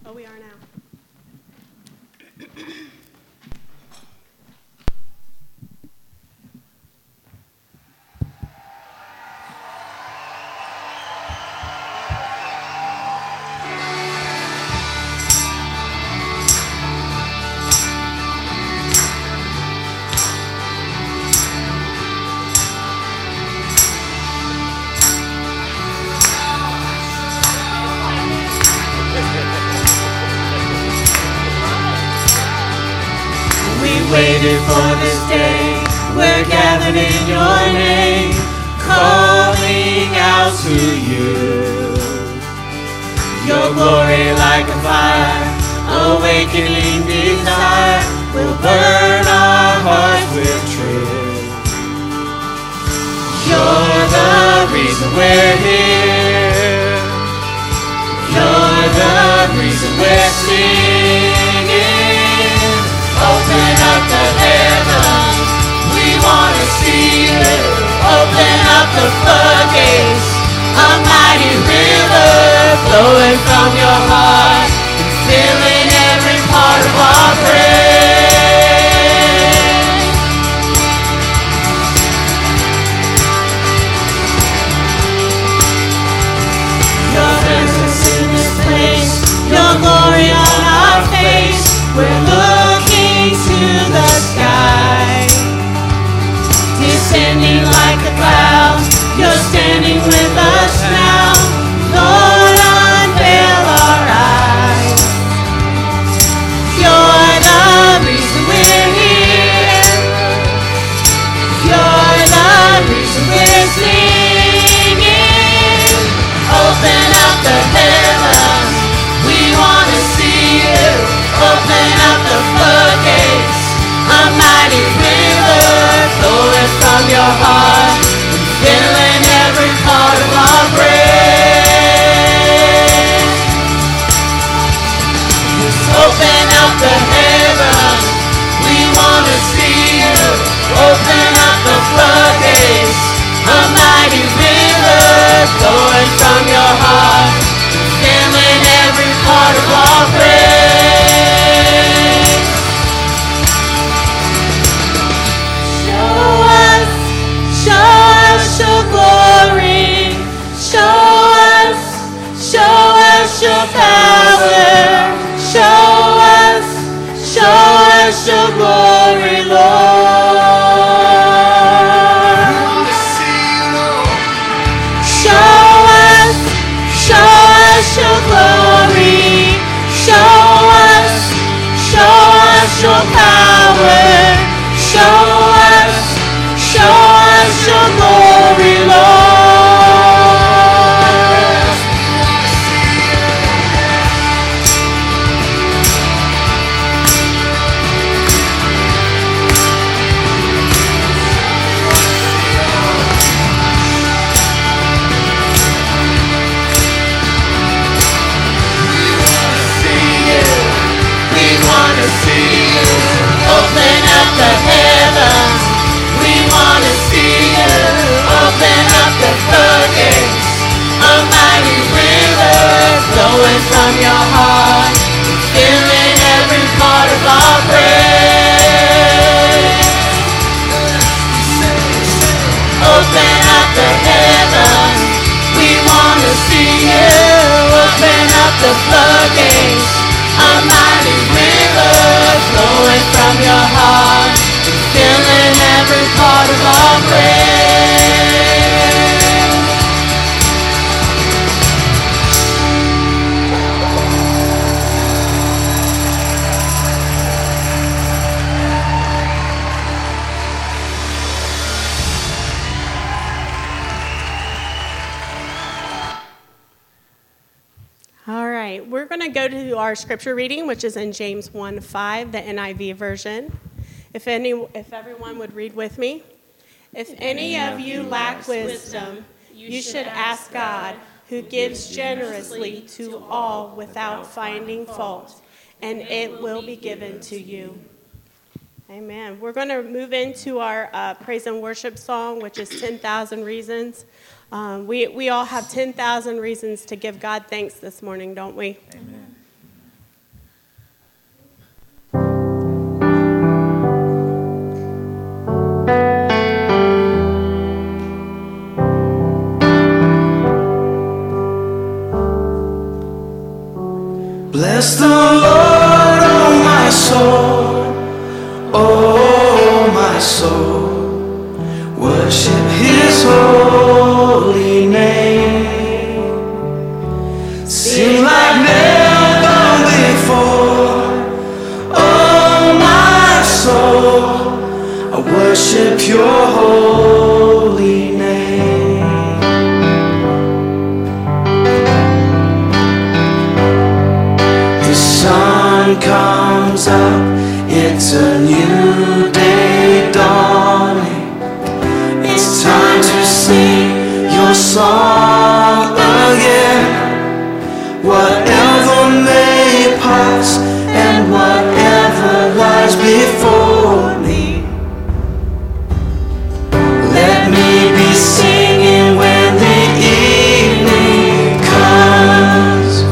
Oh, we are now. Waited for this day, we're gathered in your name, calling out to you. Your glory like a fire, awakening desire, will burn our hearts with truth. You're the reason we're here. You're the reason we're singing. Open up the heavens, we want to see you. Open up the floodgates, a mighty river flowing from your heart, filling every part of our praise. Your presence in this place, your glory on our face, we're looking to the sky, descending like a cloud. You're standing with us now. Lord, unveil our eyes. You're the reason we're here. You're the reason we're singing. Open up the heavens, we want to see you. Open up the floodgates, a mighty river flowing from your heart, filling every part of our praise. Just open up the heavens, we want to see you. Open up the floodgates, a mighty river flowing from your heart, filling every part of our praise. Show us your glory. Show us your power. Show us your glory, Lord. Show us your glory. Show us your power. Show us your glory, Lord. We want to see you. Open up the heavens. We want to see you. Open up the floodgates, a mighty river flowing from your heart, filling every part of our praise. Open up the heavens, we want to see you. Open up the floodgates, a mighty river flowing from your heart, filling every part of our praise. All right, we're going to go to our scripture reading, which is in James 1:5, the NIV version. If everyone would read with me. If any of you lack wisdom, you should ask God, who gives generously to all without finding fault, and it will be given to you. Amen. We're going to move into our praise and worship song, which is 10,000 Reasons. We all have 10,000 reasons to give God thanks this morning, don't we? Amen. Bless the Lord, oh my soul, oh my soul. Worship His holy name. Sing like never before, oh my soul. I worship Your holy name. The sun comes up, it's a new day dawning. It's time to sing Your song again. Whatever may pass and whatever lies before me, let me be singing when the evening comes.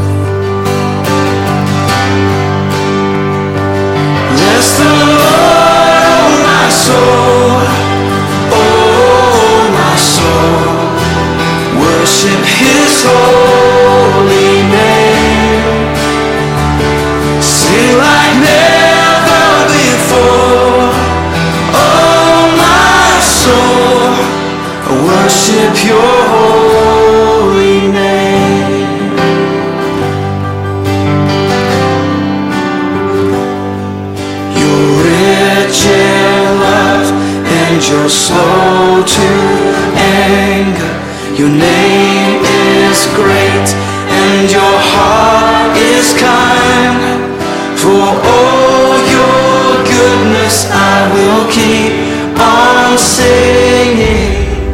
Bless the Lord, oh my soul, oh my soul. Worship His holy name. Sing like never before, oh my soul. Worship Your holy name. You're rich in love and You're slow to anger. Your name is great and Your heart is kind. For all Your goodness I will keep on singing.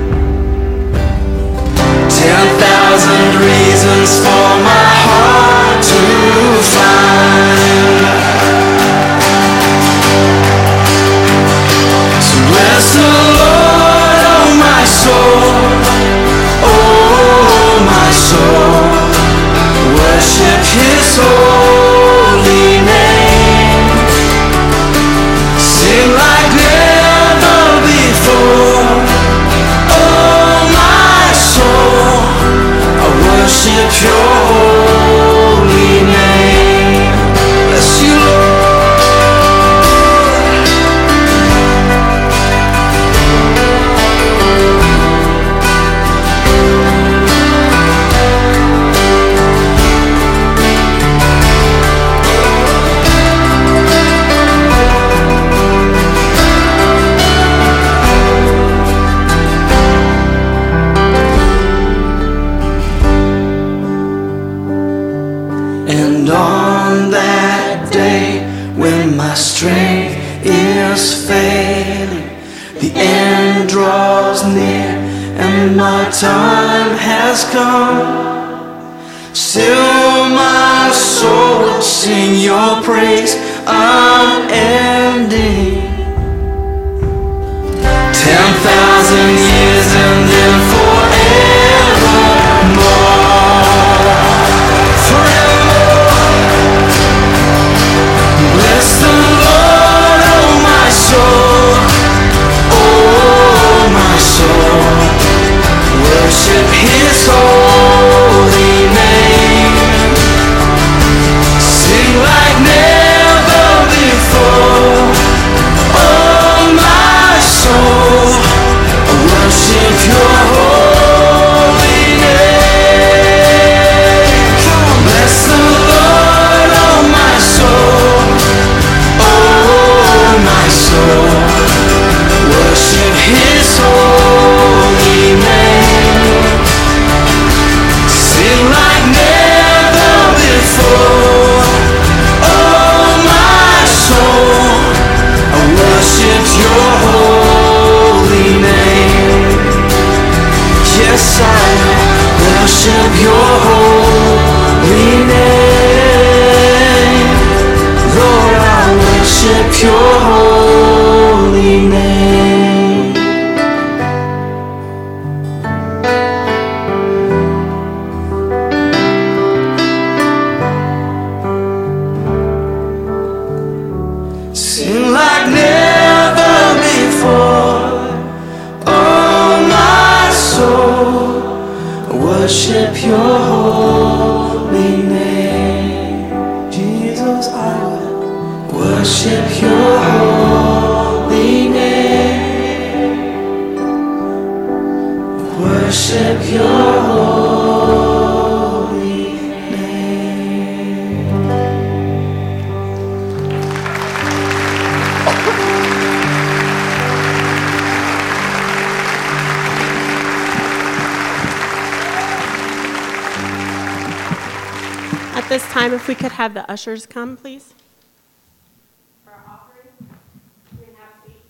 10,000 reasons for my heart to find. So bless the Lord, oh my soul, oh my soul. Worship His holy name. Sing like never before, oh my soul. I worship Your holy name. Bless You, Lord. And on that day when my strength is failing, the end draws near and my time has come, still my soul will sing Your praise unending. 10,000 years and then bless the Lord, oh my soul, oh my soul. Worship His holy name. Sing like never before, At this time, if we could have the ushers come, please. For our offering. You can have a seat.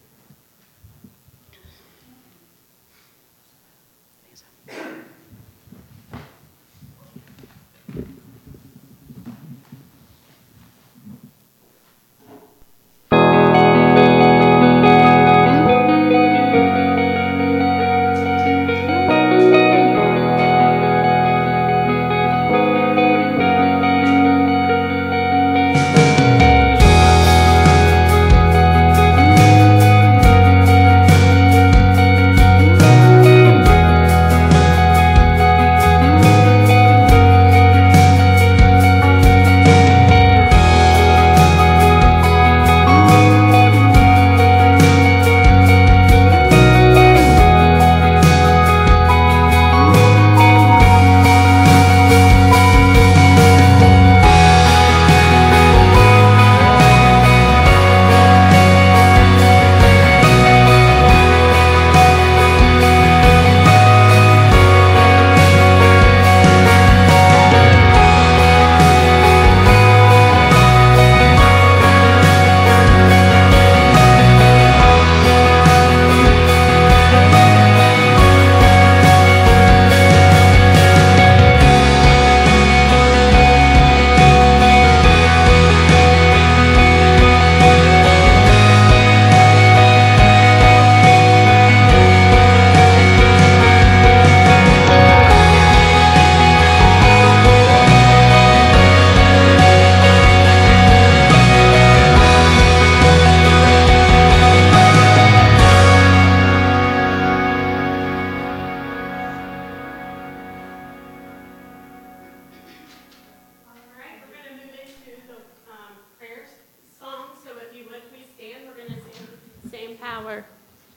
Power.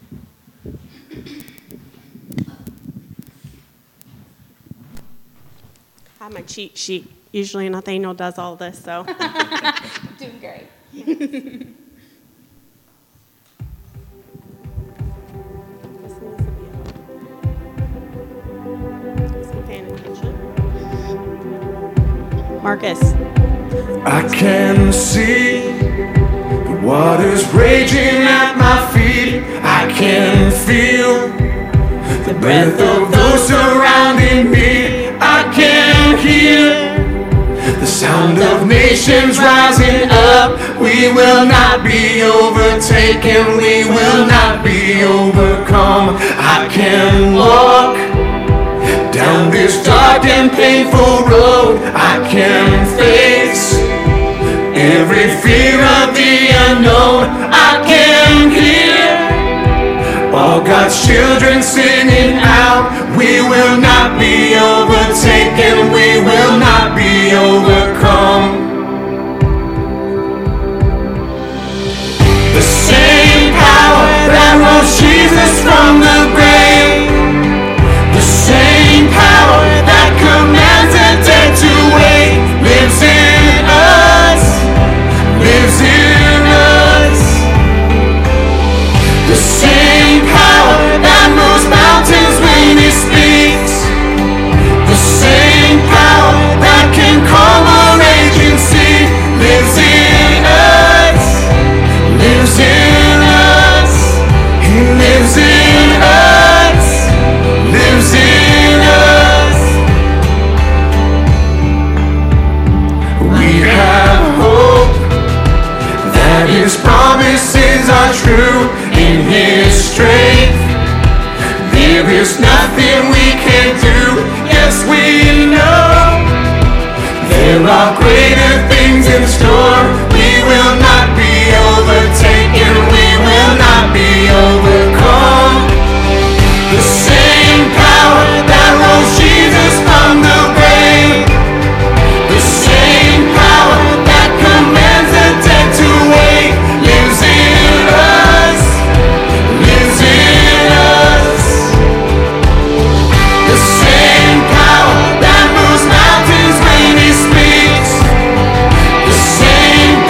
I have my cheat sheet. Usually Nathaniel does all this, so. Doing great. Marcus. I can see the waters raging at my feet. I can feel the breath of those surrounding me. I can hear the sound of nations rising up. We will not be overtaken. We will not be overcome. I can walk down this dark and painful road. I can face every fear of the unknown. I can hear all God's children singing out. We will not be overtaken. We will not be overcome. The same power that rose Jesus from the grave, the same power that commands the dead to wait, lives in us, lives in us. The same power that moves mountains when He speaks, the same power that can calm a raging sea, lives in us, lives in us. He lives in us, lives in us. We have hope that His promises are true. In His strength there is nothing we can do. Yes, we know there are greater things in store. We will not be overtaken. We will not be overcome. The same power that rose Jesus from the grave, the same power that commands the dead to wait, lives in us, lives in us. The same power that moves mountains when He speaks, the same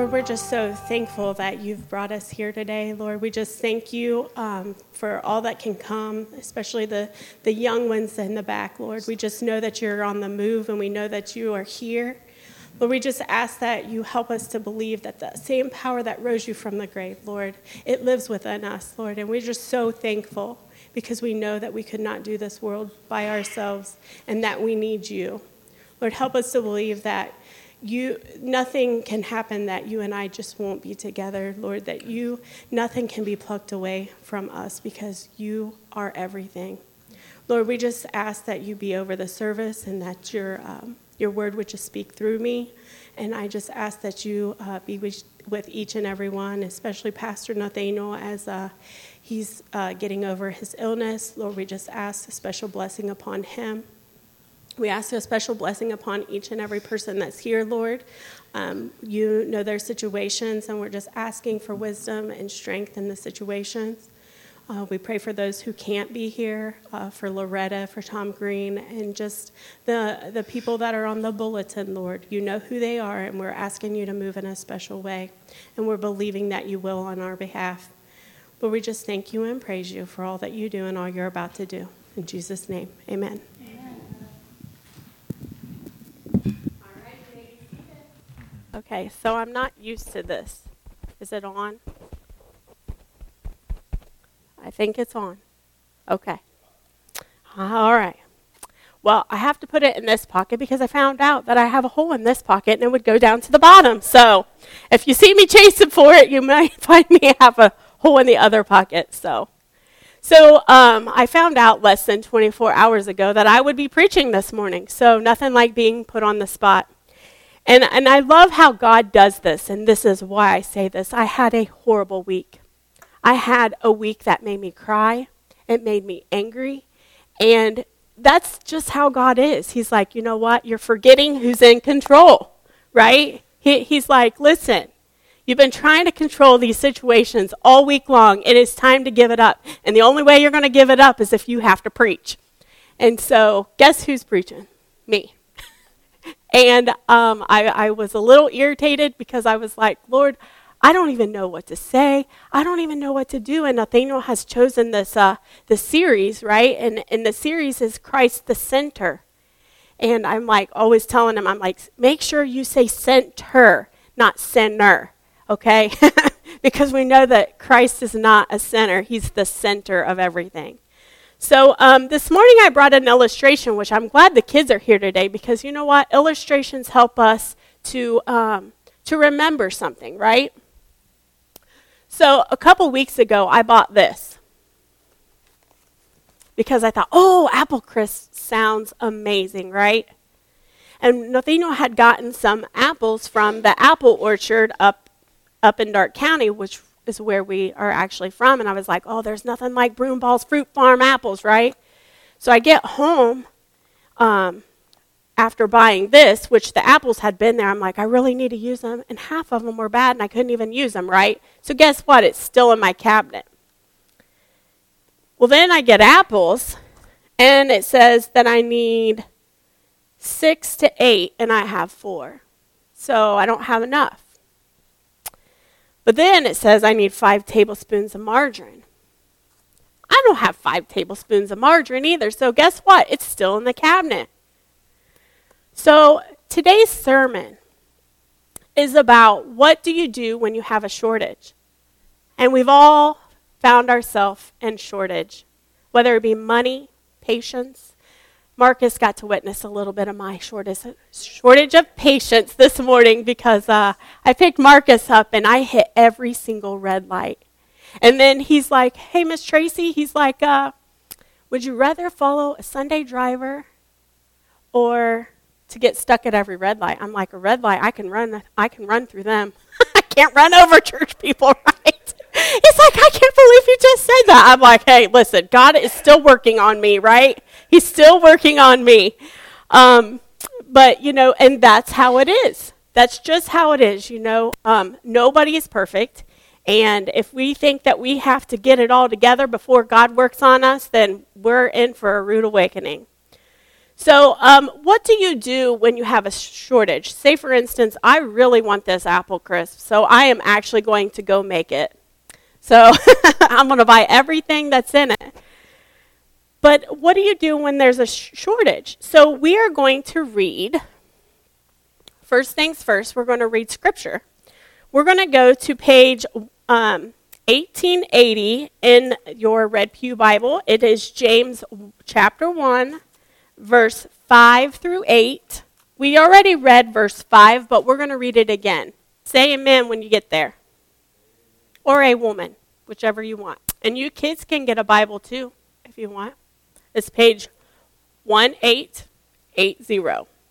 Lord, we're just so thankful that you've brought us here today. Lord, we just thank you for all that can come, especially the young ones in the back, Lord. We just know that you're on the move, and we know that you are here. Lord, we just ask that you help us to believe that the same power that rose you from the grave, Lord, it lives within us, Lord. And we're just so thankful because we know that we could not do this world by ourselves and that we need you. Lord, help us to believe that nothing can happen that you and I just won't be together, Lord, that nothing can be plucked away from us because you are everything. Lord, we just ask that you be over the service and that your word would just speak through me. And I just ask that you be with each and every one, especially Pastor Nathaniel as he's getting over his illness. Lord, we just ask a special blessing upon him. We ask a special blessing upon each and every person that's here, Lord. You know their situations, and we're just asking for wisdom and strength in the situations. We pray for those who can't be here, for Loretta, for Tom Green, and just the people that are on the bulletin, Lord. You know who they are, and we're asking you to move in a special way, and we're believing that you will on our behalf. But we just thank you and praise you for all that you do and all you're about to do. In Jesus' name, amen. Okay, so I'm not used to this. Is it on? I think it's on. Okay. All right. Well, I have to put it in this pocket because I found out that I have a hole in this pocket and it would go down to the bottom. So if you see me chasing for it, you might find me have a hole in the other pocket. So I found out less than 24 hours ago that I would be preaching this morning. So nothing like being put on the spot. And I love how God does this, and this is why I say this. I had a horrible week. I had a week that made me cry. It made me angry. And that's just how God is. He's like, you know what? You're forgetting who's in control, right? He's like, listen, you've been trying to control these situations all week long. It is time to give it up. And the only way you're going to give it up is if you have to preach. And so guess who's preaching? Me. And I was a little irritated because I was like, Lord, I don't even know what to say. I don't even know what to do. And Nathaniel has chosen this series, right? And the series is Christ the Center. And I'm like always telling him, I'm like, make sure you say center, not sinner, okay? Because we know that Christ is not a center. He's the center of everything. So this morning I brought an illustration, which I'm glad the kids are here today because you know what? Illustrations help us to remember something, right? So a couple weeks ago I bought this because I thought, oh, apple crisp sounds amazing, right? And Nathaniel had gotten some apples from the apple orchard up in Darke County, which is where we are actually from. And I was like, oh, there's nothing like Broomball's Fruit Farm apples, right? So I get home after buying this, which the apples had been there. I'm like, I really need to use them. And half of them were bad, and I couldn't even use them, right? So guess what? It's still in my cabinet. Well, then I get apples, and it says that I need 6 to 8, and I have 4. So I don't have enough. But then it says I need 5 tablespoons of margarine. I don't have 5 tablespoons of margarine either. So guess what? It's still in the cabinet. So today's sermon is about what do you do when you have a shortage? And we've all found ourselves in shortage, whether it be money, patience. Marcus got to witness a little bit of my shortage of patience this morning because I picked Marcus up and I hit every single red light. And then he's like, hey, Miss Tracy, he's like, would you rather follow a Sunday driver or to get stuck at every red light? I'm like, a red light, I can run through them. I can't run over church people, right? He's like, I can't believe you just said that. I'm like, hey, listen, God is still working on me, right? He's still working on me. But, you know, and that's how it is. That's just how it is, you know. Nobody is perfect. And if we think that we have to get it all together before God works on us, then we're in for a rude awakening. So what do you do when you have a shortage? Say, for instance, I really want this apple crisp, so I am actually going to go make it. So I'm going to buy everything that's in it. But what do you do when there's a shortage? So we are going to read, first things first, we're going to read Scripture. We're going to go to page 1880 in your Red Pew Bible. It is James chapter 1, verse 5 through 8. We already read verse 5, but we're going to read it again. Say amen when you get there. Or a woman, whichever you want. And you kids can get a Bible too, if you want. It's page 1880.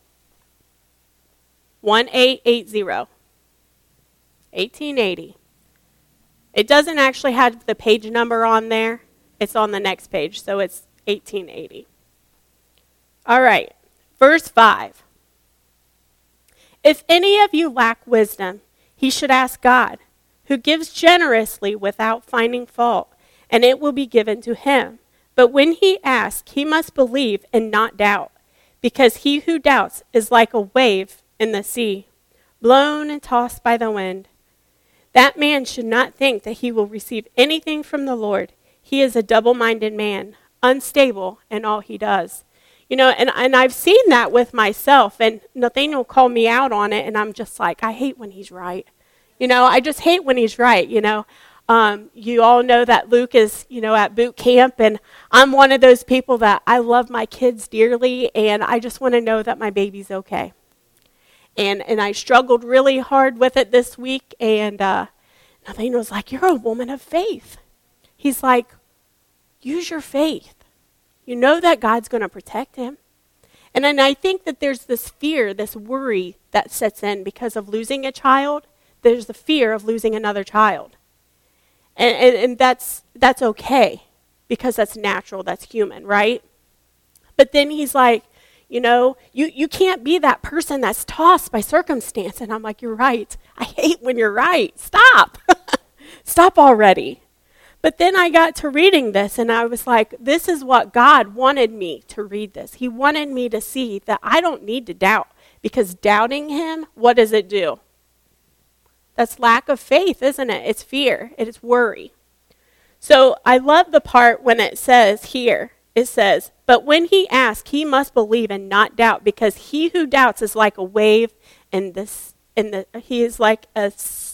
1880. 1880. It doesn't actually have the page number on there. It's on the next page, so it's 1880. All right, verse 5. If any of you lack wisdom, he should ask God, who gives generously without finding fault, and it will be given to him. But when he asks, he must believe and not doubt, because he who doubts is like a wave in the sea, blown and tossed by the wind. That man should not think that he will receive anything from the Lord. He is a double-minded man, unstable in all he does. You know, and I've seen that with myself, and Nathaniel called me out on it, and I'm just like, I hate when he's right. You know, I just hate when he's right, you know. You all know that Luke is, you know, at boot camp, and I'm one of those people that I love my kids dearly, and I just want to know that my baby's okay. And I struggled really hard with it this week, and Nathaniel was like, you're a woman of faith. He's like, use your faith. You know that God's going to protect him. And then I think that there's this fear, this worry that sets in because of losing a child. There's the fear of losing another child. And that's okay, because that's natural, that's human, right? But then he's like, you know, you can't be that person that's tossed by circumstance. And I'm like, you're right. I hate when you're right. Stop. Stop already. But then I got to reading this, and I was like, this is what God wanted me to read this. He wanted me to see that I don't need to doubt, because doubting him, what does it do? That's lack of faith, isn't it? It's fear. It's worry. So I love the part when it says here, it says, but when he asks, he must believe and not doubt, because he who doubts is like a wave he is like a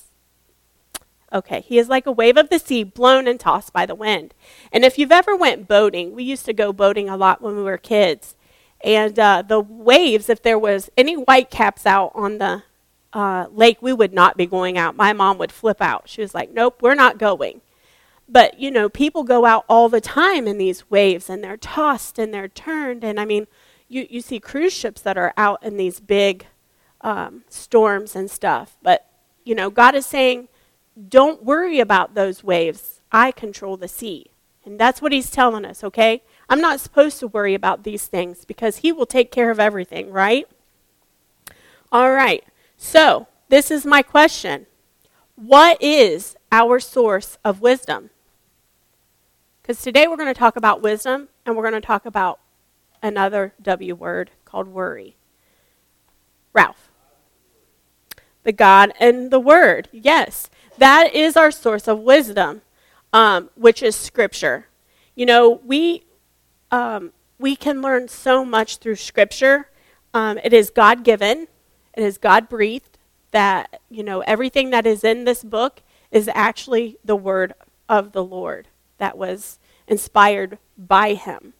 wave of the sea blown and tossed by the wind. And if you've ever went boating, we used to go boating a lot when we were kids. And the waves, if there was any white caps out on the lake, we would not be going out. My mom would flip out. She was like, nope, we're not going. But, you know, people go out all the time in these waves, and they're tossed and they're turned. And, I mean, you see cruise ships that are out in these big storms and stuff. But, you know, God is saying, don't worry about those waves. I control the sea. And that's what he's telling us, okay? I'm not supposed to worry about these things because he will take care of everything, right? All right. So, this is my question. What is our source of wisdom? Because today we're going to talk about wisdom, and we're going to talk about another W word called worry. Ralph. The God and the Word. Yes, that is our source of wisdom, which is Scripture. You know, we can learn so much through Scripture. It is God-given. It is God-breathed. That, you know, everything that is in this book is actually the word of the Lord that was inspired by him.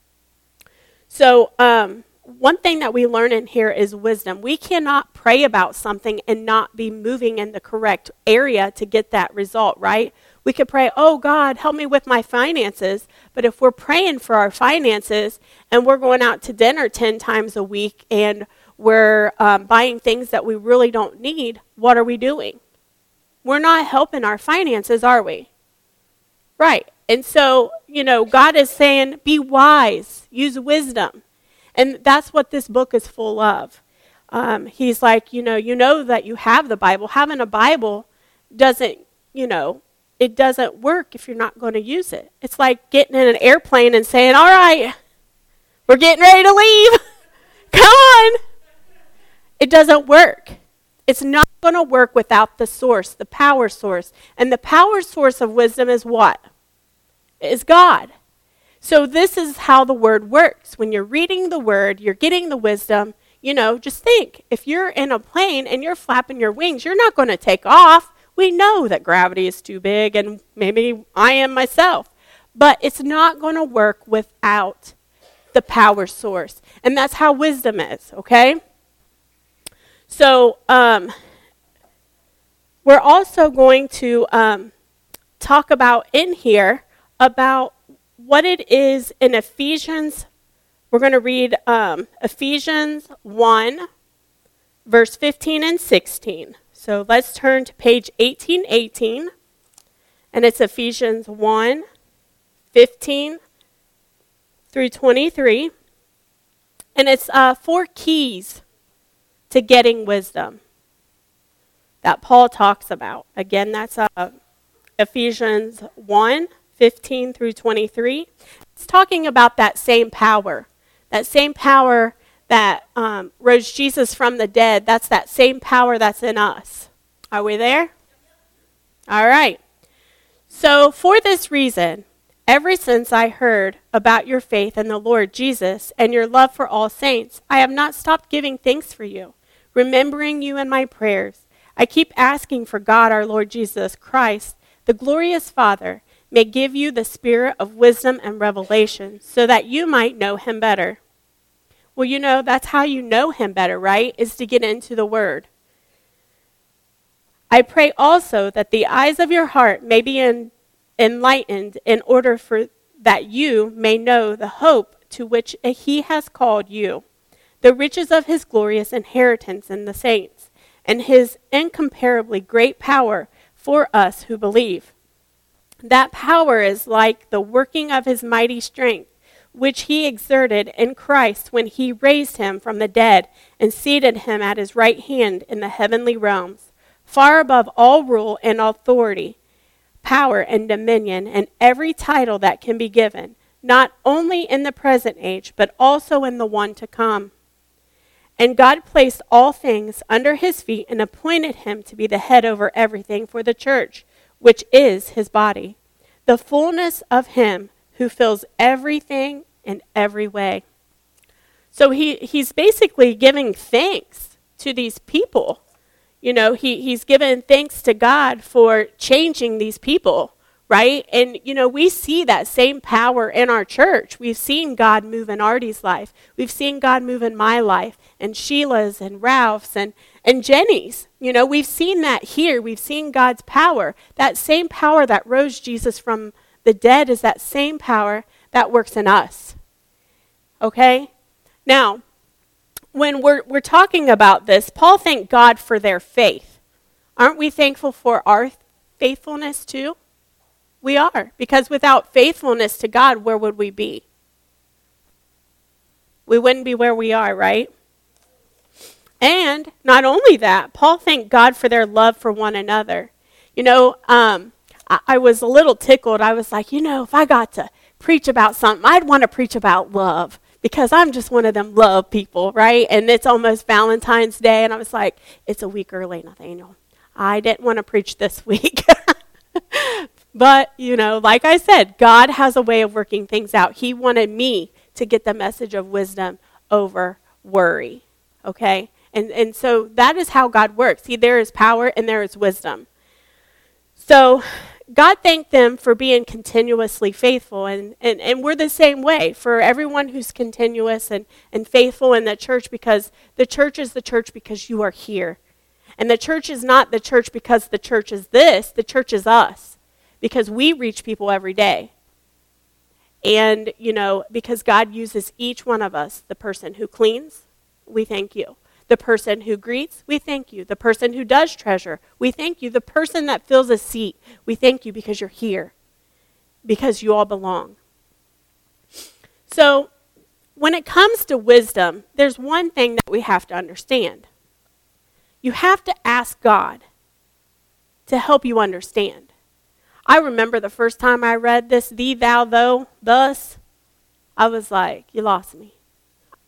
So one thing that we learn in here is wisdom. We cannot pray about something and not be moving in the correct area to get that result, right? We could pray, oh, God, help me with my finances. But if we're praying for our finances and we're going out to dinner 10 times a week and we're buying things that we really don't need, what are we doing? We're not helping our finances, are we? Right. And so, you know, God is saying, be wise, use wisdom. And that's what this book is full of. He's like, you know that you have the Bible. Having a Bible doesn't, it doesn't work if you're not going to use it. It's like getting in an airplane and saying, all right, We're getting ready to leave. Come on. It doesn't work. It's not going to work without the source, the power source. And the power source of wisdom is what? Is God. So this is how the word works. When you're reading the word, you're getting the wisdom. Just think, if you're in a plane and you're flapping your wings, you're not going to take off. We know that gravity is too big, and maybe I am myself. But it's not going to work without the power source. And that's how wisdom is, okay? So we're also going to talk about in here about what it is in Ephesians. We're going to read Ephesians 1, verse 15 and 16. So let's turn to page 1818, and it's Ephesians 1, 15 through 23. And it's 4 keys to getting wisdom that Paul talks about. Again, that's Ephesians 1, 15 through 23. It's talking about that same power that rose Jesus from the dead. That's that same power that's in us. Are we there? All right. So for this reason, ever since I heard about your faith in the Lord Jesus and your love for all saints, I have not stopped giving thanks for you, remembering you in my prayers. I keep asking for God, our Lord Jesus Christ, the glorious Father, may give you the spirit of wisdom and revelation so that you might know him better. Well, that's how you know him better, right? Is to get into the word. I pray also that the eyes of your heart may be enlightened in order for that you may know the hope to which he has called you, the riches of his glorious inheritance in the saints, and his incomparably great power for us who believe. That power is like the working of his mighty strength, which he exerted in Christ when he raised him from the dead and seated him at his right hand in the heavenly realms, far above all rule and authority, power and dominion, and every title that can be given, not only in the present age, but also in the one to come. And God placed all things under his feet and appointed him to be the head over everything for the church, which is his body, the fullness of him who fills everything in every way. So he's basically giving thanks to these people. He's given thanks to God for changing these people, right? And, we see that same power in our church. We've seen God move in Artie's life. We've seen God move in my life, and Sheila's, and Ralph's, and Jenny's. We've seen that here. We've seen God's power. That same power that rose Jesus from the dead is that same power that works in us. Okay? Now, when we're talking about this, Paul thanked God for their faith. Aren't we thankful for our faithfulness too? We are, because without faithfulness to God, where would we be? We wouldn't be where we are, right? And not only that, Paul thanked God for their love for one another. I was a little tickled. I was like, if I got to preach about something, I'd want to preach about love, because I'm just one of them love people, right? And it's almost Valentine's Day, and I was like, it's a week early, Nathaniel. I didn't want to preach this week. But, like I said, God has a way of working things out. He wanted me to get the message of wisdom over worry, okay? And so that is how God works. See, there is power and there is wisdom. So God thanked them for being continuously faithful, and we're the same way for everyone who's continuous and faithful in the church, because the church is the church because you are here. And the church is not the church because the church is this, the church is us, because we reach people every day. And, because God uses each one of us, the person who cleans, we thank you. The person who greets, we thank you. The person who does treasure, we thank you. The person that fills a seat, we thank you, because you're here, because you all belong. So when it comes to wisdom, there's one thing that we have to understand. You have to ask God to help you understand. I remember the first time I read this, thee, thou, thou, thus, I was like, you lost me.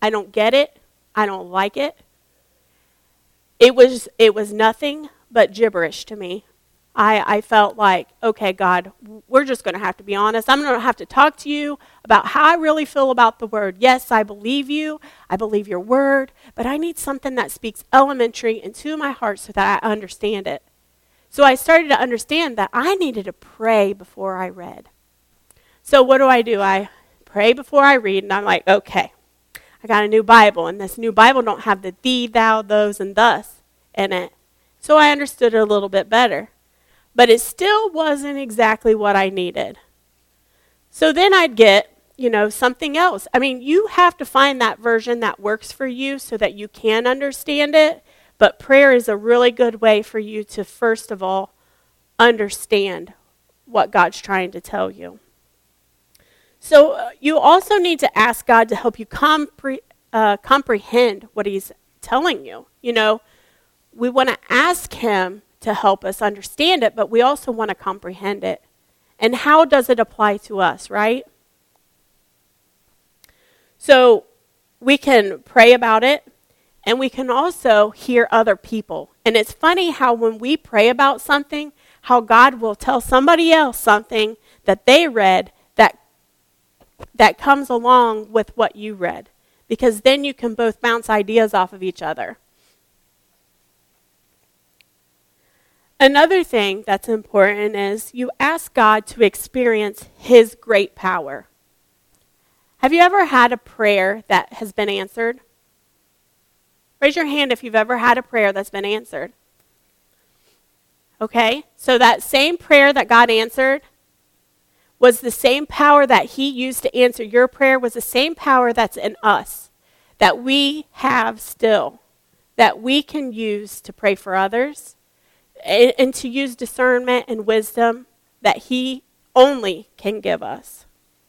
I don't get it. I don't like it. It was nothing but gibberish to me. I felt like, okay, God, we're just going to have to be honest. I'm going to have to talk to you about how I really feel about the word. Yes, I believe you. I believe your word. But I need something that speaks elementary into my heart so that I understand it. So I started to understand that I needed to pray before I read. So what do? I pray before I read, and I'm like, okay, I got a new Bible, and this new Bible don't have the thee, thou, those, and thus in it. So I understood it a little bit better. But it still wasn't exactly what I needed. So then I'd get, something else. I mean, you have to find that version that works for you so that you can understand it. But prayer is a really good way for you to, first of all, understand what God's trying to tell you. So you also need to ask God to help you comprehend what he's telling you. We want to ask him to help us understand it, but we also want to comprehend it. And how does it apply to us, right? So we can pray about it, and we can also hear other people. And it's funny how when we pray about something, how God will tell somebody else something that they read that comes along with what you read. Because then you can both bounce ideas off of each other. Another thing that's important is you ask God to experience his great power. Have you ever had a prayer that has been answered? Raise your hand if you've ever had a prayer that's been answered. Okay, so that same prayer that God answered was the same power that he used to answer your prayer, was the same power that's in us, that we have still, that we can use to pray for others, and to use discernment and wisdom that he only can give us.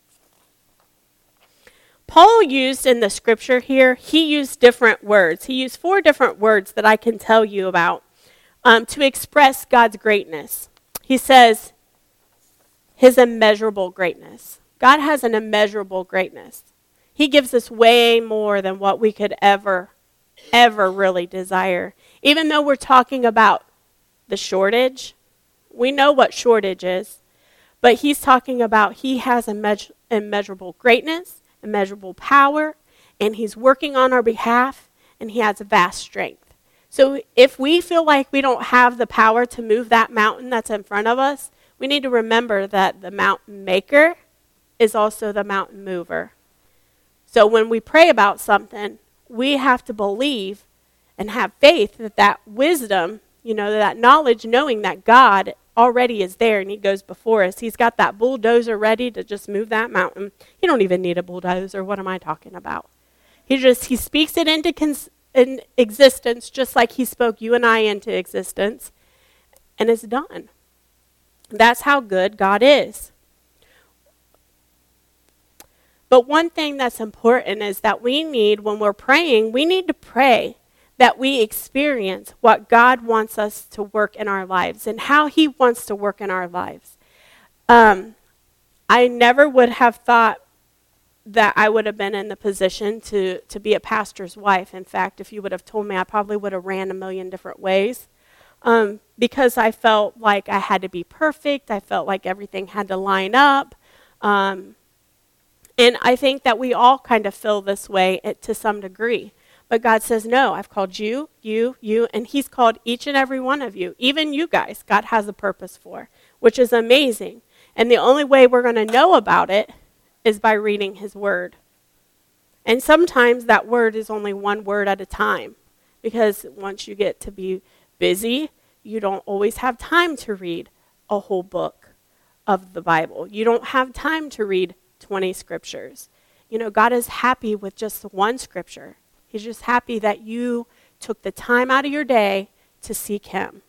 Paul used in the scripture here, he used different words. He used 4 different words that I can tell you about to express God's greatness. He says, his immeasurable greatness. God has an immeasurable greatness. He gives us way more than what we could ever really desire. Even though we're talking about the shortage, we know what shortage is, but he's talking about he has immeasurable greatness, immeasurable power, and he's working on our behalf, and he has vast strength. So if we feel like we don't have the power to move that mountain that's in front of us, we need to remember that the mountain maker is also the mountain mover. So when we pray about something, we have to believe and have faith that wisdom, that knowledge, knowing that God already is there and he goes before us. He's got that bulldozer ready to just move that mountain. You don't even need a bulldozer. What am I talking about? He speaks it into existence just like he spoke you and I into existence, and it's done. That's how good God is. But one thing that's important is that when we're praying, we need to pray that we experience what God wants us to work in our lives and how he wants to work in our lives. I never would have thought that I would have been in the position to be a pastor's wife. In fact, if you would have told me, I probably would have ran a million different ways. Because I felt like I had to be perfect. I felt like everything had to line up. And I think that we all kind of feel this way to some degree. But God says, no, I've called you, and he's called each and every one of you. Even you guys, God has a purpose for, which is amazing. And the only way we're going to know about it is by reading his word. And sometimes that word is only one word at a time. Because once you get to be busy, you don't always have time to read a whole book of the Bible. You don't have time to read 20 scriptures. God is happy with just one scripture. He's just happy that you took the time out of your day to seek him.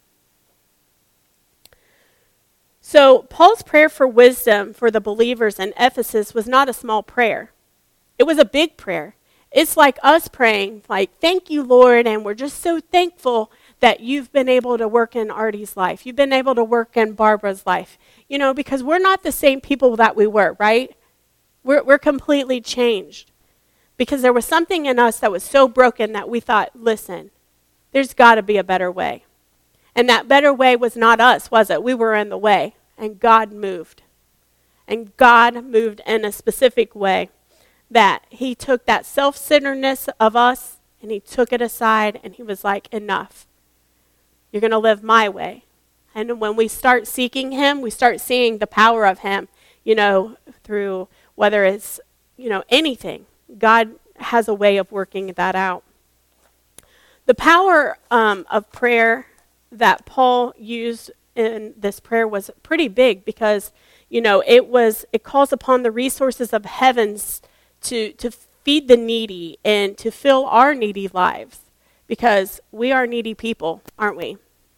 So Paul's prayer for wisdom for the believers in Ephesus was not a small prayer. It was a big prayer. It's like us praying, like, thank you, Lord, and we're just so thankful that you've been able to work in Artie's life. You've been able to work in Barbara's life. Because we're not the same people that we were, right? We're completely changed. because there was something in us that was so broken that we thought, listen, there's got to be a better way. And that better way was not us, was it? We were in the way, and God moved. And God moved in a specific way that he took that self-centeredness of us and he took it aside and he was like, enough. You're going to live my way. And when we start seeking him, we start seeing the power of him, through whether it's, anything. God has a way of working that out. The power of prayer that Paul used in this prayer was pretty big because, it calls upon the resources of heavens to feed the needy and to fill our needy lives because we are needy people, aren't we?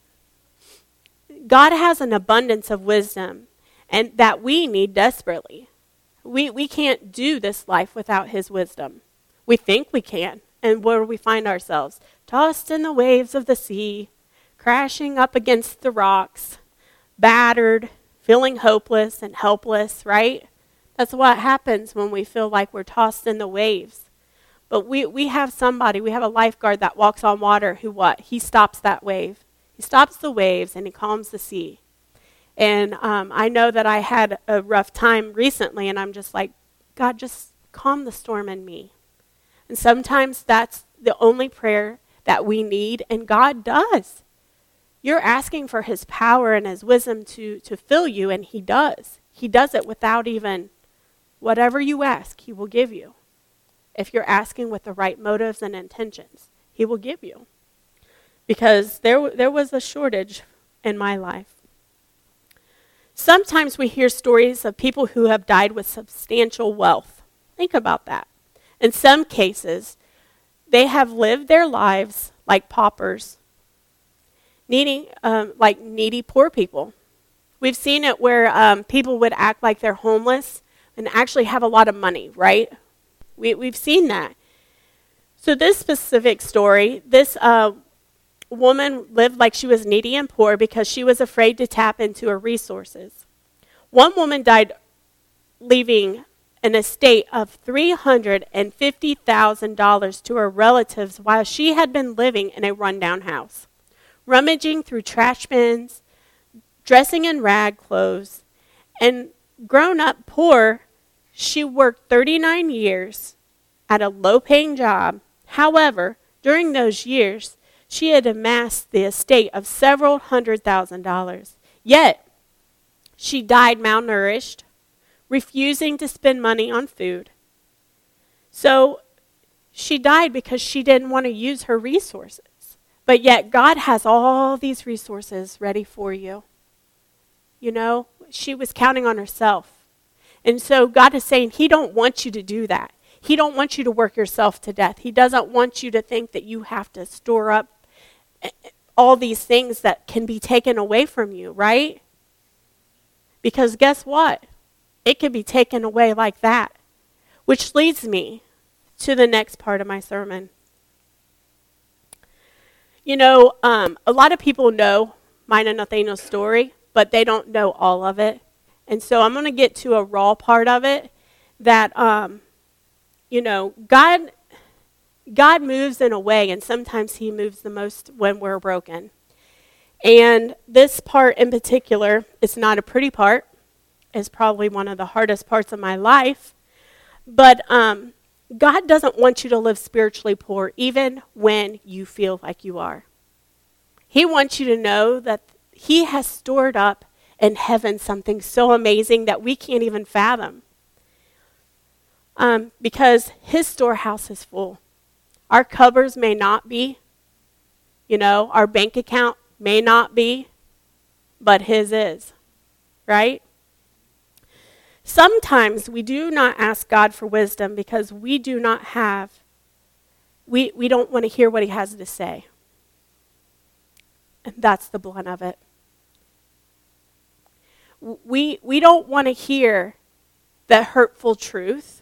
God has an abundance of wisdom and that we need desperately. We can't do this life without his wisdom. We think we can. And where do we find ourselves? Tossed in the waves of the sea, crashing up against the rocks, battered, feeling hopeless and helpless, right? That's what happens when we feel like we're tossed in the waves. But we have somebody, we have a lifeguard that walks on water who what? He stops that wave. He stops the waves and he calms the sea. And I know that I had a rough time recently and I'm just like, God, just calm the storm in me. And sometimes that's the only prayer that we need, and God does. You're asking for his power and his wisdom to fill you, and he does. He does it without even whatever you ask, he will give you. If you're asking with the right motives and intentions, he will give you. Because there was a shortage in my life. Sometimes we hear stories of people who have died with substantial wealth. Think about that. In some cases, they have lived their lives like paupers, like needy poor people. We've seen it where people would act like they're homeless and actually have a lot of money, right? We've seen that. So this specific story, this woman lived like she was needy and poor because she was afraid to tap into her resources. One woman died leaving an estate of $350,000 to her relatives while she had been living in a rundown house, rummaging through trash bins, dressing in rag clothes, and grown up poor. She worked 39 years at a low-paying job. However, during those years, she had amassed the estate of several $100,000. Yet, she died malnourished, refusing to spend money on food. So she died because she didn't want to use her resources. But yet God has all these resources ready for you. She was counting on herself. And so God is saying he don't want you to do that. He don't want you to work yourself to death. He doesn't want you to think that you have to store up all these things that can be taken away from you, right? Because guess what? It can be taken away like that. Which leads me to the next part of my sermon. A lot of people know mine and Nathaniel's story, but they don't know all of it. And so I'm going to get to a raw part of it that, God moves in a way, and sometimes he moves the most when we're broken. And this part in particular is not a pretty part. It's probably one of the hardest parts of my life. But God doesn't want you to live spiritually poor, even when you feel like you are. He wants you to know that he has stored up in heaven something so amazing that we can't even fathom. Because his storehouse is full. Our cupboards may not be, our bank account may not be, but his is, right? Sometimes we do not ask God for wisdom because we don't want to hear what he has to say. And that's the blunt of it. We don't want to hear the hurtful truth.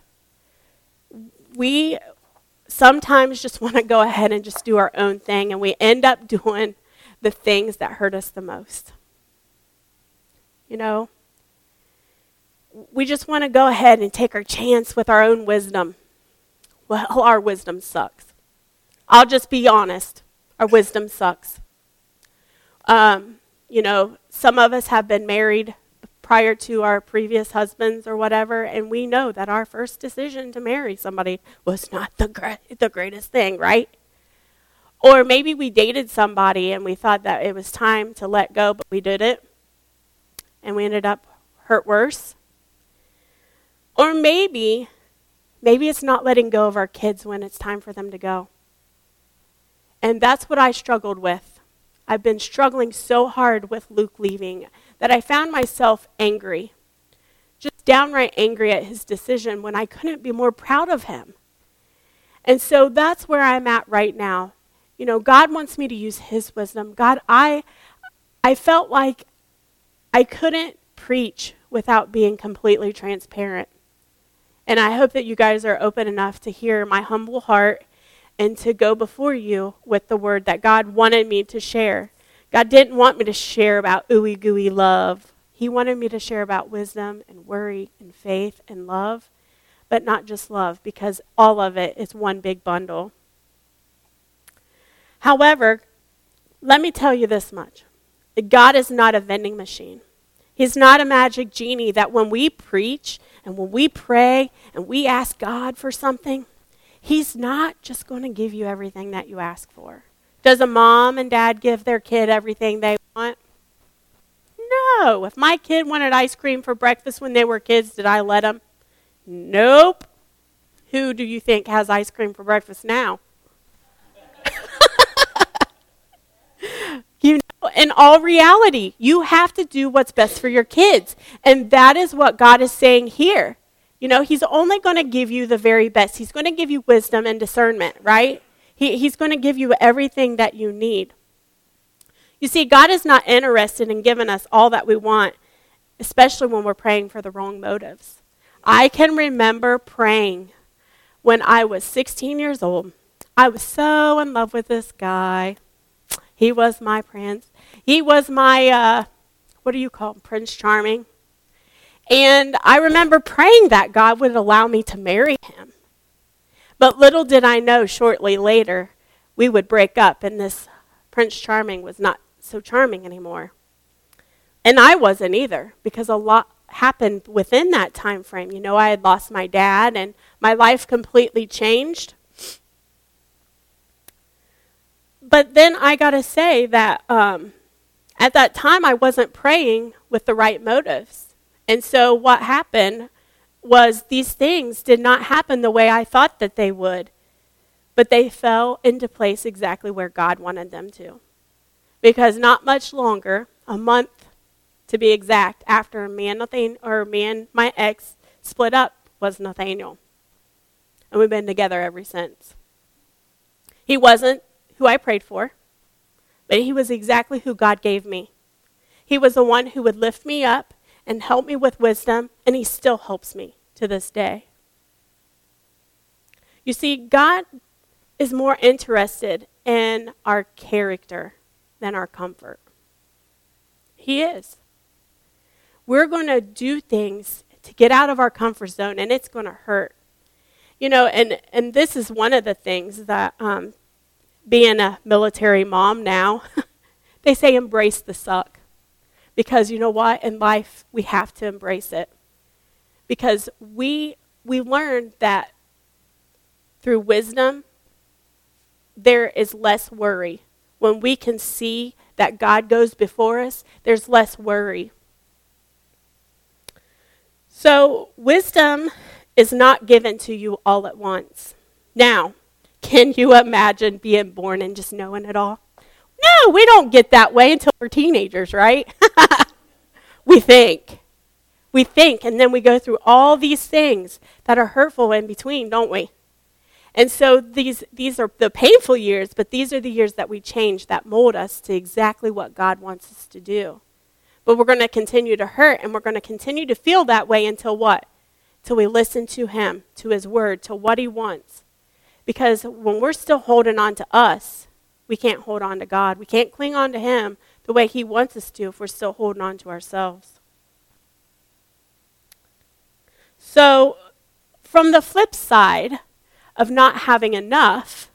We sometimes just want to go ahead and just do our own thing, and we end up doing the things that hurt us the most. We just want to go ahead and take our chance with our own wisdom. Well, our wisdom sucks. I'll just be honest. Our wisdom sucks. Some of us have been married prior to our previous husbands or whatever, and we know that our first decision to marry somebody was not the greatest thing, right? Or maybe we dated somebody and we thought that it was time to let go, but we didn't, and we ended up hurt worse. Or maybe it's not letting go of our kids when it's time for them to go. And that's what I struggled with. I've been struggling so hard with Luke leaving that I found myself angry, just downright angry at his decision when I couldn't be more proud of him. And so that's where I'm at right now. God wants me to use his wisdom. God, I felt like I couldn't preach without being completely transparent. And I hope that you guys are open enough to hear my humble heart and to go before you with the word that God wanted me to share. God didn't want me to share about ooey gooey love. He wanted me to share about wisdom and worry and faith and love, but not just love, because all of it is one big bundle. However, let me tell you this much. God is not a vending machine. He's not a magic genie that when we preach and when we pray and we ask God for something, he's not just going to give you everything that you ask for. Does a mom and dad give their kid everything they want? No. If my kid wanted ice cream for breakfast when they were kids, did I let them? Nope. Who do you think has ice cream for breakfast now? In all reality, you have to do what's best for your kids. And that is what God is saying here. He's only going to give you the very best. He's going to give you wisdom and discernment, right? He's going to give you everything that you need. You see, God is not interested in giving us all that we want, especially when we're praying for the wrong motives. I can remember praying when I was 16 years old. I was so in love with this guy. He was my prince. He was my, Prince Charming. And I remember praying that God would allow me to marry him. But little did I know, shortly later, we would break up and this Prince Charming was not so charming anymore. And I wasn't either, because a lot happened within that time frame. I had lost my dad and my life completely changed. But then I got to say that at that time I wasn't praying with the right motives. And so what happened was these things did not happen the way I thought that they would. But they fell into place exactly where God wanted them to. Because not much longer, a month to be exact, after me and my ex split up was Nathaniel. And we've been together ever since. He wasn't who I prayed for, but he was exactly who God gave me. He was the one who would lift me up and help me with wisdom, and he still helps me to this day. You see, God is more interested in our character than our comfort. He is. We're going to do things to get out of our comfort zone, and it's going to hurt. And this is one of the things that being a military mom now, they say embrace the suck. Because you know what? In life, we have to embrace it. Because we learned that through wisdom, there is less worry. When we can see that God goes before us, there's less worry. So wisdom is not given to you all at once. Now, can you imagine being born and just knowing it all? No, we don't get that way until we're teenagers, right? We think, and then we go through all these things that are hurtful in between, don't we? And so these are the painful years, but these are the years that we change, that mold us to exactly what God wants us to do. But we're going to continue to hurt, and we're going to continue to feel that way until what? Till we listen to him, to his word, to what he wants. Because when we're still holding on to us, we can't hold on to God. We can't cling on to him the way he wants us to if we're still holding on to ourselves. So from the flip side of not having enough,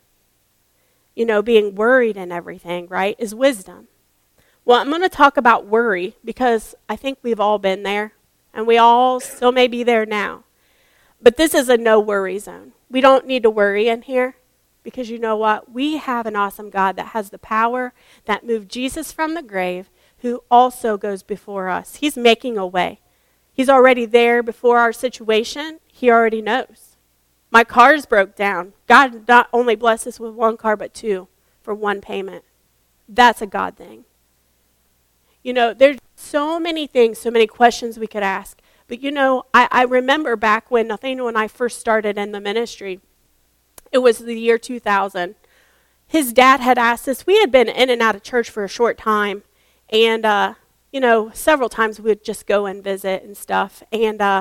being worried and everything, right, is wisdom. Well, I'm going to talk about worry because I think we've all been there, and we all still may be there now. But this is a no-worry zone. We don't need to worry in here because you know what? We have an awesome God that has the power that moved Jesus from the grave, who also goes before us. He's making a way. He's already there before our situation. He already knows. My car's broke down. God not only blessed us with one car, but two for one payment. That's a God thing. There's so many things, so many questions we could ask. But I remember back when Nathaniel and I first started in the ministry, it was the year 2000. His dad had asked us, we had been in and out of church for a short time, and, several times we would just go and visit and stuff. And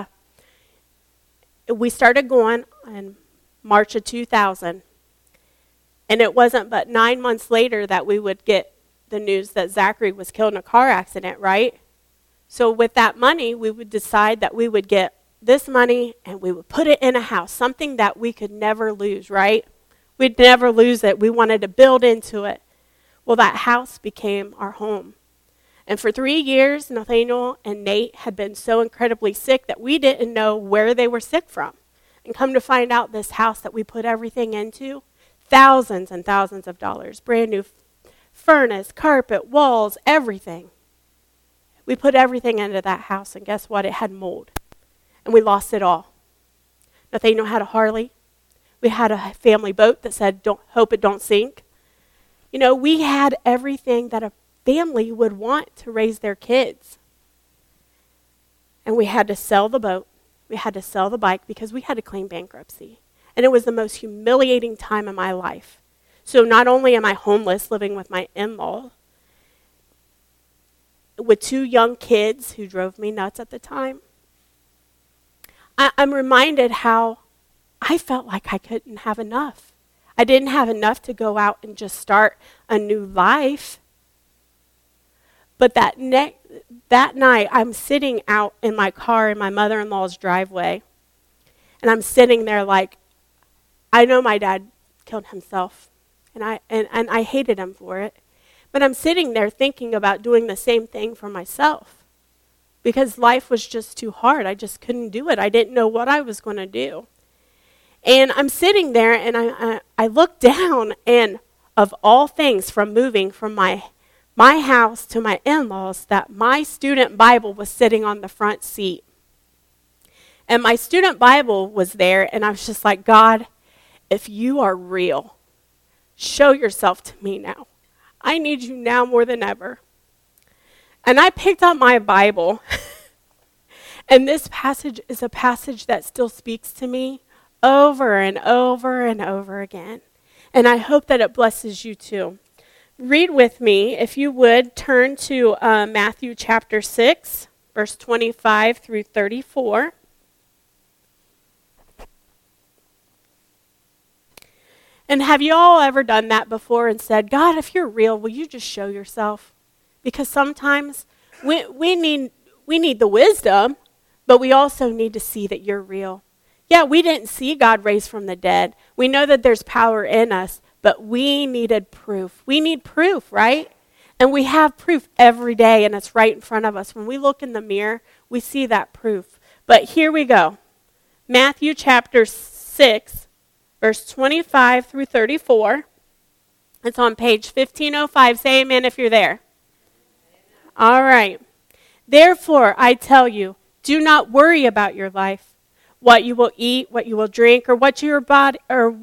we started going in March of 2000. And it wasn't but 9 months later that we would get the news that Zachary was killed in a car accident, right? So with that money, we would decide that we would get this money and we would put it in a house, something that we could never lose, right? We'd never lose it. We wanted to build into it. Well, that house became our home. And for 3 years, Nathaniel and Nate had been so incredibly sick that we didn't know where they were sick from. And come to find out, this house that we put everything into, thousands and thousands of dollars, brand new furnace, carpet, walls, everything. We put everything into that house, and guess what? It had mold. And we lost it all. Nathaniel had a Harley. We had a family boat that said, hope it don't sink. We had everything that a family would want to raise their kids. And we had to sell the boat. We had to sell the bike because we had to claim bankruptcy. And it was the most humiliating time of my life. So not only am I homeless, living with my in-law, with 2 young kids who drove me nuts at the time, I'm reminded how I felt like I couldn't have enough. I didn't have enough to go out and just start a new life. But that night, I'm sitting out in my car in my mother-in-law's driveway, and I'm sitting there like, I know my dad killed himself, and I hated him for it. But I'm sitting there thinking about doing the same thing for myself because life was just too hard. I just couldn't do it. I didn't know what I was going to do. And I'm sitting there, and I look down, and of all things, from moving from my house to my in-laws, that my student Bible was sitting on the front seat. And my student Bible was there, and I was just like, God, if you are real, show yourself to me now. I need you now more than ever. And I picked up my Bible, and this passage is a passage that still speaks to me over and over and over again. And I hope that it blesses you too. Read with me, if you would, turn to Matthew chapter 6, verse 25 through 34. And have you all ever done that before and said, God, if you're real, will you just show yourself? Because sometimes we need the wisdom, but we also need to see that you're real. Yeah, we didn't see God raise from the dead. We know that there's power in us, but we needed proof. We need proof, right? And we have proof every day, and it's right in front of us. When we look in the mirror, we see that proof. But here we go. Matthew chapter 6, verse 25 through 34. It's on page 1505. Say amen if you're there. All right. Therefore, I tell you, do not worry about your life, what you will eat, what you will drink, or about your body,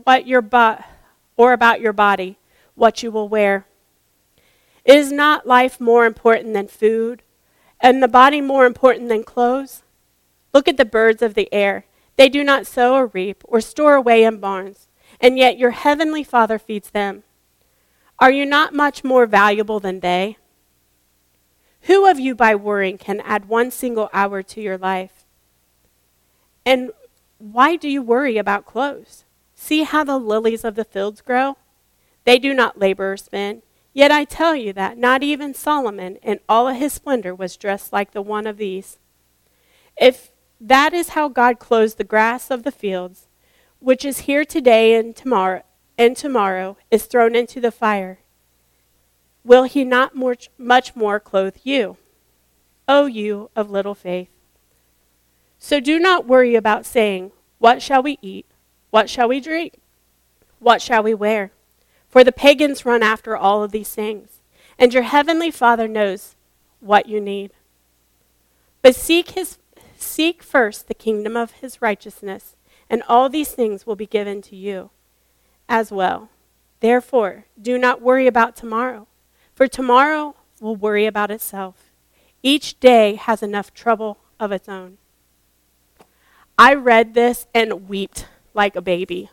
what you will wear. Is not life more important than food, and the body more important than clothes? Look at the birds of the air. They do not sow or reap or store away in barns, and yet your heavenly Father feeds them. Are you not much more valuable than they? Who of you by worrying can add 1 single hour to your life? And why do you worry about clothes? See how the lilies of the fields grow? They do not labor or spin. Yet I tell you that not even Solomon in all of his splendor was dressed like the one of these. If that is how God clothes the grass of the fields, which is here today and tomorrow is thrown into the fire. Will he not much more clothe you, O you of little faith? So do not worry about saying, what shall we eat? What shall we drink? What shall we wear? For the pagans run after all of these things, and your heavenly Father knows what you need. But seek first the kingdom of his righteousness, and all these things will be given to you as well. Therefore, do not worry about tomorrow, for tomorrow will worry about itself. Each day has enough trouble of its own. I read this and wept like a baby.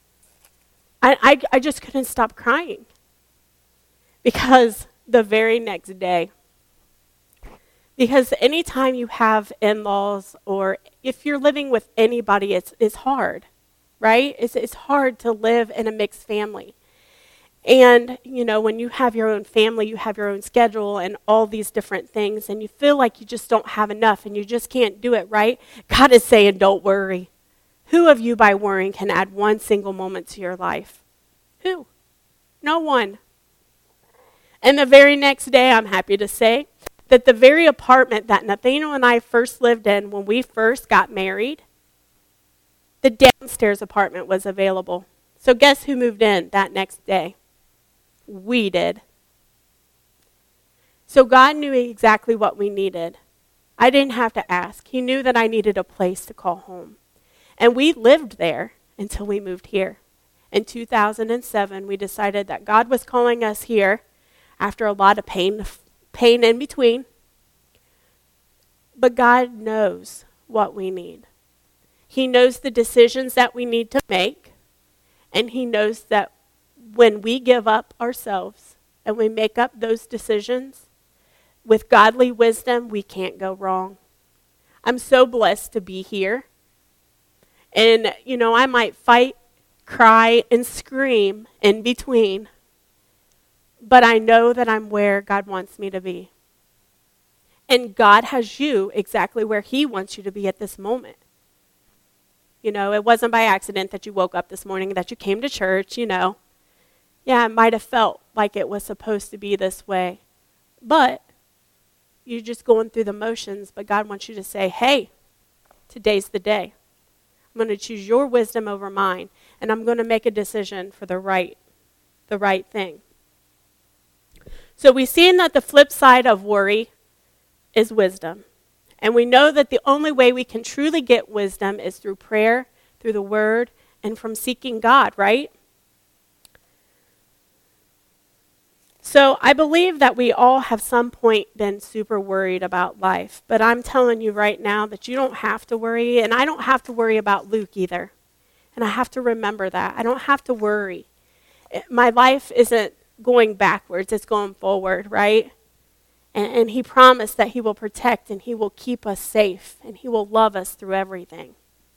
I just couldn't stop crying. Because the very next day, because anytime you have in-laws or if you're living with anybody, it's hard, right? It's hard to live in a mixed family. And, when you have your own family, you have your own schedule and all these different things, and you feel like you just don't have enough and you just can't do it, right? God is saying, don't worry. Who of you by worrying can add one single moment to your life? Who? No one. And the very next day, I'm happy to say, that the very apartment that Nathaniel and I first lived in when we first got married, the downstairs apartment was available. So guess who moved in that next day? We did. So God knew exactly what we needed. I didn't have to ask. He knew that I needed a place to call home. And we lived there until we moved here. In 2007, we decided that God was calling us here after a lot of pain in between. But God knows what we need. He knows the decisions that we need to make. And he knows that when we give up ourselves and we make up those decisions, with godly wisdom, we can't go wrong. I'm so blessed to be here. And, I might fight, cry, and scream in between, but I know that I'm where God wants me to be. And God has you exactly where he wants you to be at this moment. It wasn't by accident that you woke up this morning, that you came to church, Yeah, it might have felt like it was supposed to be this way. But you're just going through the motions, but God wants you to say, hey, today's the day. I'm going to choose your wisdom over mine, and I'm going to make a decision for the right thing. So we've seen that the flip side of worry is wisdom. And we know that the only way we can truly get wisdom is through prayer, through the word, and from seeking God, right? So I believe that we all have some point been super worried about life. But I'm telling you right now that you don't have to worry, and I don't have to worry about Luke either. And I have to remember that. I don't have to worry. My life isn't going backwards, it's going forward, right? And he promised that he will protect and he will keep us safe and he will love us through everything.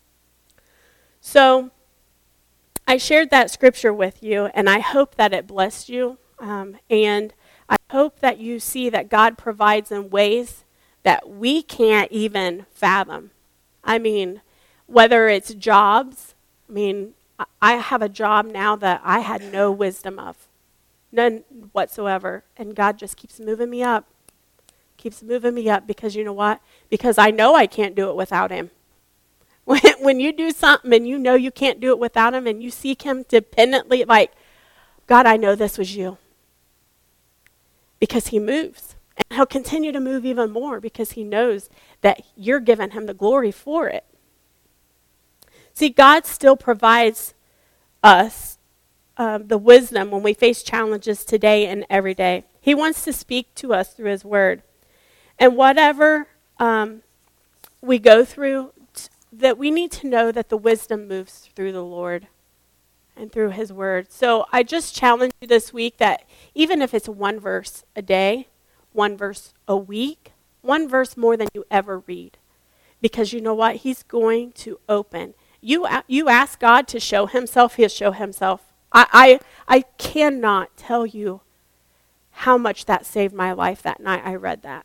So I shared that scripture with you, and I hope that it blessed you. And I hope that you see that God provides in ways that we can't even fathom. I mean, whether it's jobs, I have a job now that I had no wisdom of, none whatsoever. And God just keeps moving me up. Because you know what? Because I know I can't do it without him. When you do something and you know you can't do it without him and you seek him dependently, like, God, I know this was you. Because he moves. And he'll continue to move even more because he knows that you're giving him the glory for it. See, God still provides us the wisdom when we face challenges today and every day. He wants to speak to us through his word. And whatever we go through, that we need to know that the wisdom moves through the Lord and through his word. So I just challenge you this week that even if it's one verse a day, one verse a week, one verse more than you ever read. Because you know what? He's going to open. You ask God to show himself, he'll show himself. I cannot tell you how much that saved my life that night I read that.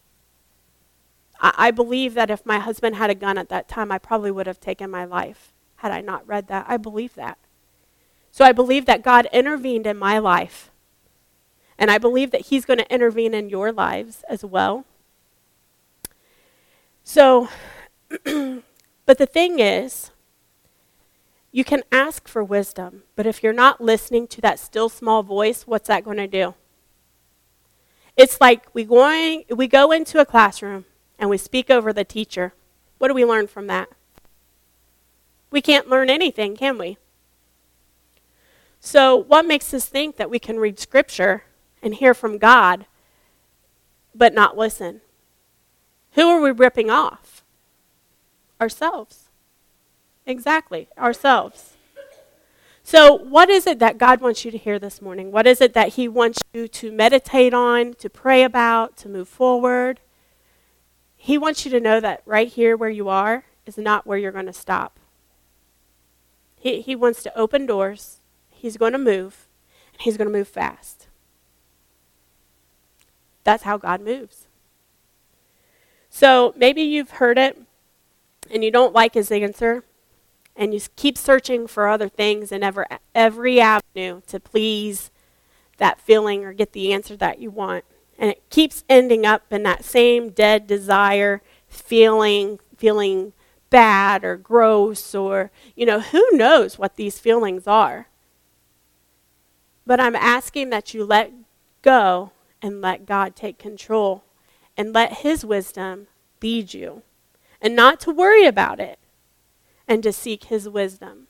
I believe that if my husband had a gun at that time, I probably would have taken my life. had I not read that. I believe that. So I believe that God intervened in my life. And I believe that he's going to intervene in your lives as well. So, but the thing is, you can ask for wisdom, but if you're not listening to that still small voice, what's that going to do? It's like we go into a classroom and we speak over the teacher. What do we learn from that? We can't learn anything, can we? So what makes us think that we can read Scripture and hear from God, but not listen? Who are we ripping off? Ourselves. Exactly, ourselves. So what is it that God wants you to hear this morning? What is it that he wants you to meditate on, to pray about, to move forward? He wants you to know that right here where you are is not where you're going to stop. He wants to open doors. He's going to move, and he's going to move fast. That's how God moves. So maybe you've heard it, and you don't like his answer, and you keep searching for other things in every avenue to please that feeling or get the answer that you want. And it keeps ending up in that same dead desire, feeling bad or gross or, who knows what these feelings are. But I'm asking that you let go and let God take control and let his wisdom lead you. And not to worry about it and to seek his wisdom.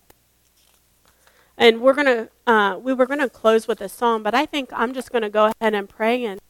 And we were gonna close with a song, but I think I'm just gonna go ahead and pray and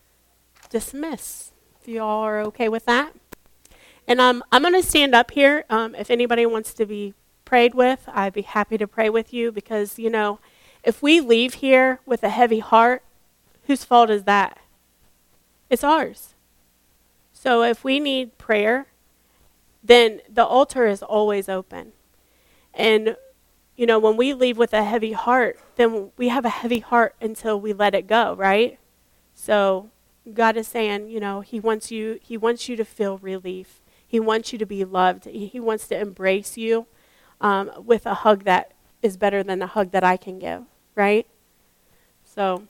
dismiss. If you all are okay with that. And I'm gonna stand up here. If anybody wants to be prayed with, I'd be happy to pray with you because, if we leave here with a heavy heart, whose fault is that? It's ours. So if we need prayer, then the altar is always open. And, when we leave with a heavy heart, then we have a heavy heart until we let it go, right? So God is saying, he wants you to feel relief. He wants you to be loved. He wants to embrace you with a hug that is better than the hug that I can give, right? So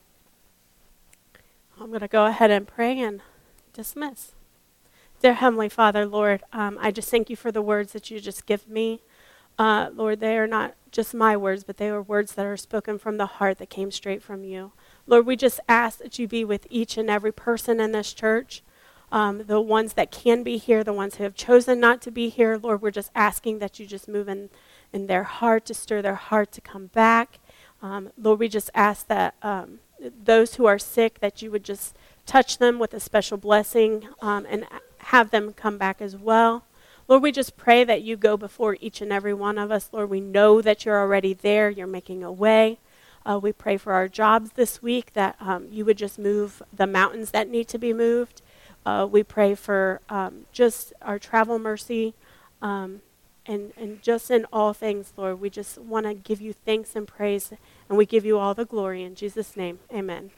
I'm going to go ahead and pray and dismiss. Dear Heavenly Father, Lord, I just thank you for the words that you just give me. Lord, they are not just my words, but they are words that are spoken from the heart that came straight from you. Lord, we just ask that you be with each and every person in this church, the ones that can be here, the ones who have chosen not to be here. Lord, we're just asking that you just move in their heart, to stir their heart to come back. Lord, we just ask that those who are sick, that you would just touch them with a special blessing and have them come back as well. Lord, we just pray that you go before each and every one of us. Lord, we know that you're already there. You're making a way. We pray for our jobs this week, that you would just move the mountains that need to be moved. We pray for just our travel mercy. And just in all things, Lord, we just want to give you thanks and praise. And we give you all the glory. In Jesus' name, amen.